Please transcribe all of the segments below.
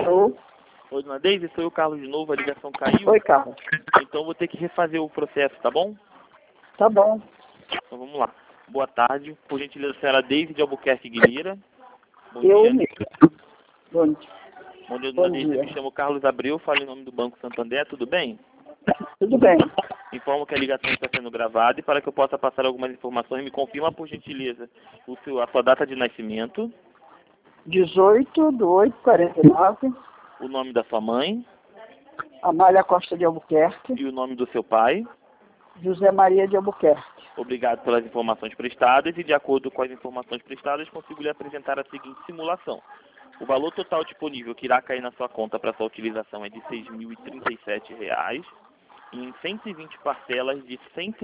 Sou. Oi, dona Deise, sou eu, Carlos, de novo, a ligação caiu. Oi, Carlos. Então vou ter que refazer o processo, tá bom? Tá bom. Então vamos lá. Boa tarde, por gentileza, senhora Deise de Albuquerque Guilheira. Bom Eu dia. mesmo. Bom, Bom dia, bom dona Deise. dia. Me chamo Carlos Abreu, falo em nome do Banco Santander, tudo bem? Tudo bem. Informo que a ligação está sendo gravada e para que eu possa passar algumas informações, me confirma, por gentileza, a sua data de nascimento, 18/8/49, o nome da sua mãe Amália Costa de Albuquerque, e o nome do seu pai. José Maria de Albuquerque. Obrigado pelas informações prestadas e, de acordo com as informações prestadas, consigo lhe apresentar a seguinte simulação. O valor total disponível que irá cair na sua conta para sua utilização é de R$ 6.037, em 120 parcelas de R$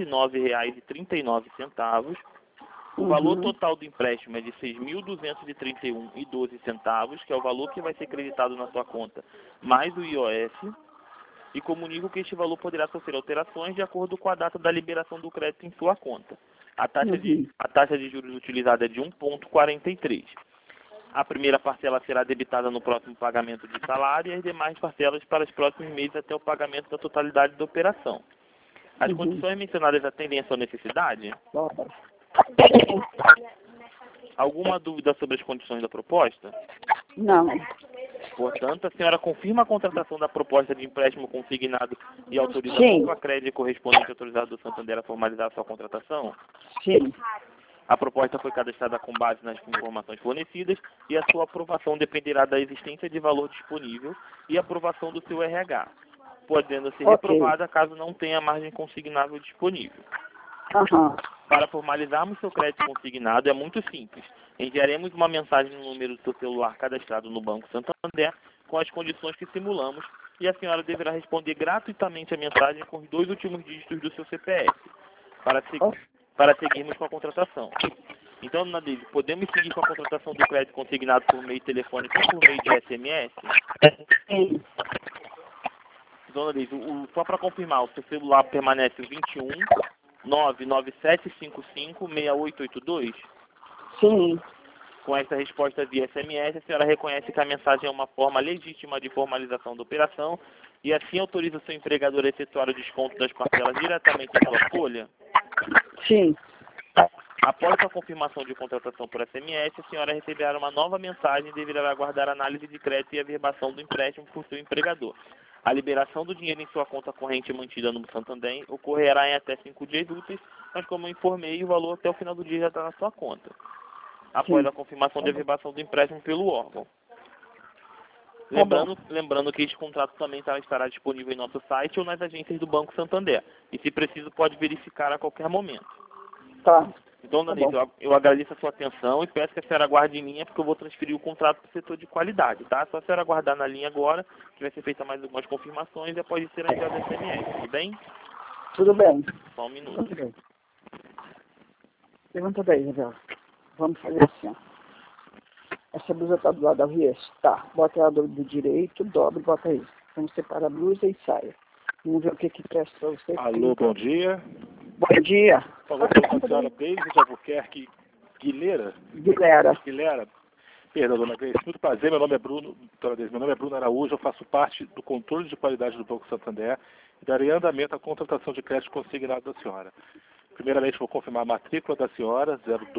109,39. O valor total do empréstimo é de R$ 6.231,12, que é o valor que vai ser creditado na sua conta, mais o IOF. E comunico que este valor poderá sofrer alterações de acordo com a data da liberação do crédito em sua conta. A taxa de juros utilizada é de 1,43. A primeira parcela será debitada no próximo pagamento de salário e as demais parcelas para os próximos meses até o pagamento da totalidade da operação. As condições mencionadas atendem à sua necessidade? Alguma dúvida sobre as condições da proposta? Não. Portanto, a senhora confirma a contratação da proposta de empréstimo consignado e autoriza Sim. a crédito correspondente autorizado do Santander a formalizar a sua contratação? Sim. A proposta foi cadastrada com base nas informações fornecidas e a sua aprovação dependerá da existência de valor disponível e aprovação do seu RH, podendo ser reprovada caso não tenha margem consignável disponível. Para formalizarmos seu crédito consignado é muito simples. Enviaremos uma mensagem no número do seu celular cadastrado no Banco Santander com as condições que simulamos e a senhora deverá responder gratuitamente a mensagem com os 2 últimos dígitos do seu CPF para seguirmos com a contratação. Então, dona Deise, podemos seguir com a contratação do crédito consignado por meio telefônico ou por meio de SMS? Sim. Dona Deise, só para confirmar, o seu celular permanece o 21 99755 6882? Sim. Com essa resposta via SMS, a senhora reconhece que a mensagem é uma forma legítima de formalização da operação e assim autoriza o seu empregador a efetuar o desconto das parcelas diretamente em sua folha? Sim. Após a confirmação de contratação por SMS, a senhora receberá uma nova mensagem e deverá aguardar a análise de crédito e averbação do empréstimo por seu empregador. A liberação do dinheiro em sua conta corrente mantida no Santander ocorrerá em até 5 dias úteis, mas como eu informei, o valor até o final do dia já está na sua conta, após a confirmação de averbação do empréstimo pelo órgão. Lembrando que este contrato também estará disponível em nosso site ou nas agências do Banco Santander, e se preciso pode verificar a qualquer momento. Tá. Então, dona Deise, eu agradeço a sua atenção e peço que a senhora aguarde em linha, porque eu vou transferir o contrato para o setor de qualidade, tá? Só a senhora aguardar na linha agora, que vai ser feita mais algumas confirmações e após ser enviado SMS, tudo bem? Tudo bem. Só um minuto. Tudo bem. Levanta daí, Isabel. Vamos fazer assim, ó. Essa blusa tá do lado da avesso? Tá. Bota ela do direito, dobra e bota aí. Vamos separar a blusa e saia. Vamos ver o que presta para você. Alô, bom dia. Bom dia. Por favor, com a senhora Deise de Albuquerque Guilheira. Perdão, dona Deise. Muito prazer, meu nome é Bruno. Dona Deise, meu nome é Bruno Araújo, eu faço parte do controle de qualidade do Banco Santander e darei andamento à contratação de crédito consignado da senhora. Primeiramente, vou confirmar a matrícula da senhora,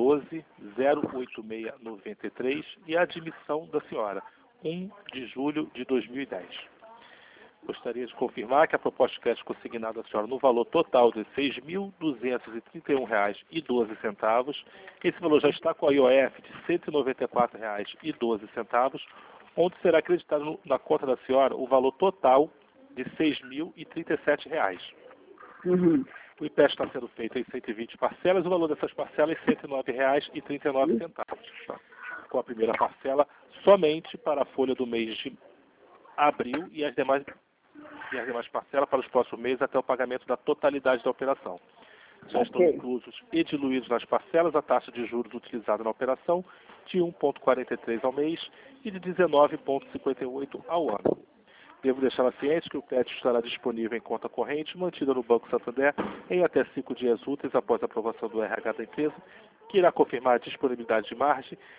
012-08693, e a admissão da senhora, 1 de julho de 2010. Gostaria de confirmar que a proposta de crédito consignada da senhora no valor total de R$ 6.231,12, esse valor já está com a IOF de R$ 194,12, onde será acreditado na conta da senhora o valor total de R$ 6.037. O empréstimo está sendo feito em 120 parcelas, o valor dessas parcelas é R$ 109,39. Com a primeira parcela somente para a folha do mês de abril e as demais parcelas para os próximos meses até o pagamento da totalidade da operação. Já estão inclusos e diluídos nas parcelas a taxa de juros utilizada na operação de 1,43 ao mês e de 19,58 ao ano. Devo deixar ciente que o crédito estará disponível em conta corrente mantida no Banco Santander em até 5 dias úteis após a aprovação do RH da empresa, que irá confirmar a disponibilidade de margem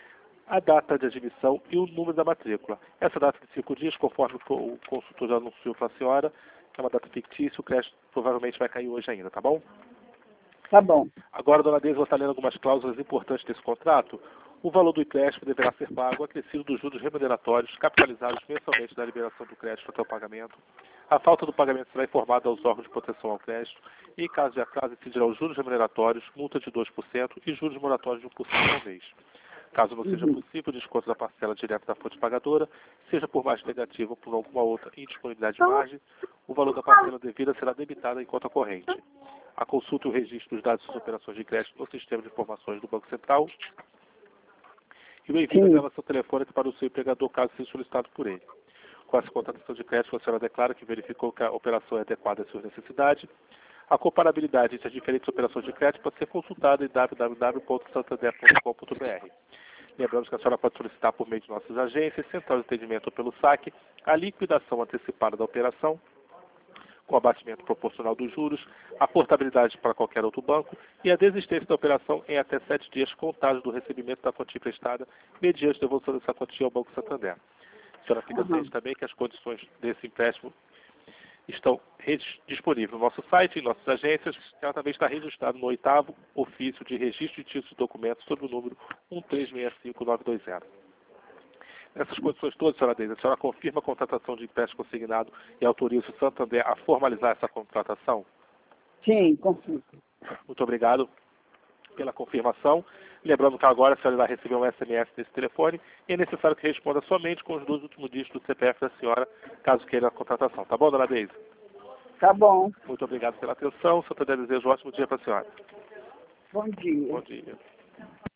a data de admissão e o número da matrícula. Essa data de 5 dias, conforme o consultor já anunciou para a senhora, é uma data fictícia, o crédito provavelmente vai cair hoje ainda, tá bom? Tá bom. Agora, dona Deise, vou estar lendo algumas cláusulas importantes desse contrato. O valor do empréstimo deverá ser pago acrescido dos juros remuneratórios capitalizados mensalmente da liberação do crédito até o pagamento. A falta do pagamento será informada aos órgãos de proteção ao crédito e, em caso de atraso, incidirão os juros remuneratórios, multa de 2% e juros moratórios de 1% ao mês. Caso não seja possível o desconto da parcela direta da fonte pagadora, seja por margem negativa ou por alguma outra indisponibilidade de margem, o valor da parcela devida será debitado em conta corrente. A consulta e o registro dos dados das operações de crédito no sistema de informações do Banco Central e o envio da gravação telefônica para o seu empregador, caso seja solicitado por ele. Com essa contratação de crédito, a senhora declara que verificou que a operação é adequada às suas necessidades. A comparabilidade entre as diferentes operações de crédito pode ser consultada em www.santander.com.br. Lembramos que a senhora pode solicitar por meio de nossas agências, central de atendimento ou pelo saque, a liquidação antecipada da operação, com abatimento proporcional dos juros, a portabilidade para qualquer outro banco e a desistência da operação em até 7 dias contados do recebimento da quantia emprestada, mediante devolução dessa quantia ao Banco Santander. A senhora fica ciente também que as condições desse empréstimo estão disponíveis no nosso site, em nossas agências. Ela também está registrada no 8º ofício de registro de títulos e documentos sob o número 1365920. Nessas condições todas, senhora Deise, a senhora confirma a contratação de empréstimo consignado e autoriza o Santander a formalizar essa contratação? Sim, confirmo. Muito obrigado pela confirmação. Lembrando que agora a senhora vai receber um SMS nesse telefone e é necessário que responda somente com os 2 últimos dígitos do CPF da senhora, caso queira a contratação. Tá bom, dona Deise? Tá bom. Muito obrigado pela atenção. O Santander deseja um ótimo dia para a senhora. Bom dia. Bom dia.